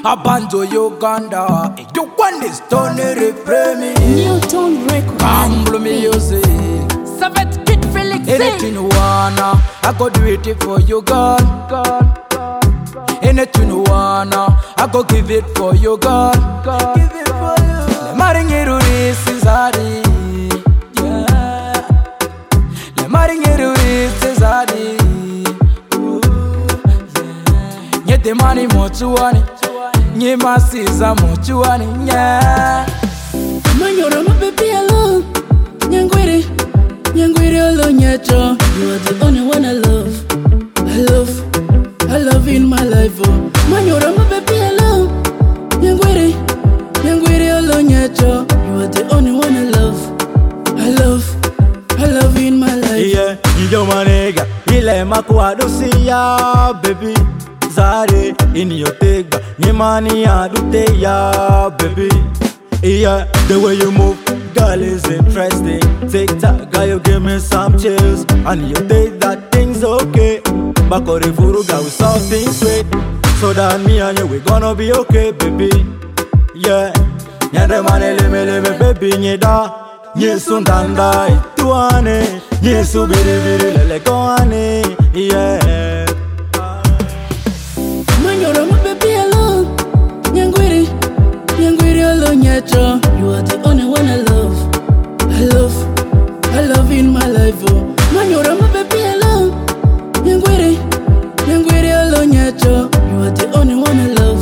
Abanzo Uganda. You want this Tony Repremi. Newton Records. Gamble music. Savet Kid Felix. Anything you wanna, I go do it for you, God. Anything you wanna, I go give it for you, God. Give it for you. Le marinheiro Cesari. Yeah. Le marinheiro Cesari. Nyete mani mochuani. Nye masiza mochuani. Yeah. Manyoro my baby alone. Nyangwiri alone nyacho. You are the only one I love. I love in my life. Oh, Manyoro my baby alone. Nyangwiri alone nyacho. You are the only one I love. I love in my life. Yeah, you manega. Ile makwado siya, baby. Zare in your tega. Nimani adute ya, baby. Yeah, the way you move, girl, is interesting. TikTok, girl, you give me some chills. And you think that thing's okay. Bakore furuga with something sweet. So that me and you, we gonna be okay, baby. Yeah, nyande mane leme, baby, nyeda. Nyesu ndanda ituane. Nyesu biri lele koane. Yeah. Manyoro my baby alone. Nyangwiri alone nyacho. You are the only one I love. I love in my life. Oh, Manyoro my baby alone. Nyangwiri alone nyacho. You are the only one I love.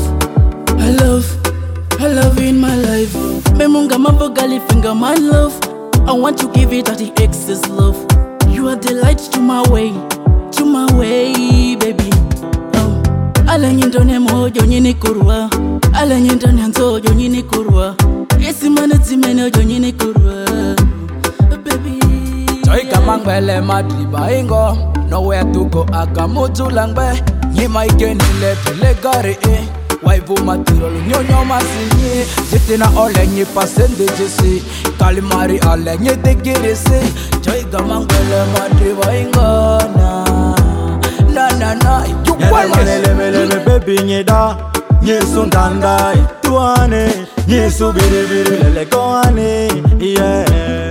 I love in my life. Oh, Memunga mabogali finger my love. I want to give it at the excess love. You are the light to my way, baby. Ala nyindone mojo nyini kurwa. Ala nyindone nzojo nyini kurwa. Esi mane zimene ojo nyini kurwa. Baby. Toika mangwele madriba ingo. Nowhere to go akamutu langbe. Nyima ikeni le gare Waivu material nyonyo masinye. Jitina ole nye pasende jesi. Kalimari ale nye degirisi. Toika mangwele madriba ingo na you Nyele baby nyeda. Nyesu ndanda ituane. Nyesu biri lele koane. Yeah.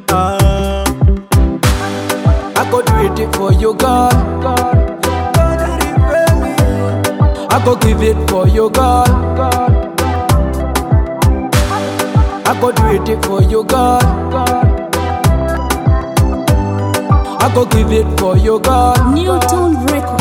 I go do it for you, God. I go give it for you, God. I go do it for you, God. I go give it for you, God. Newton Records.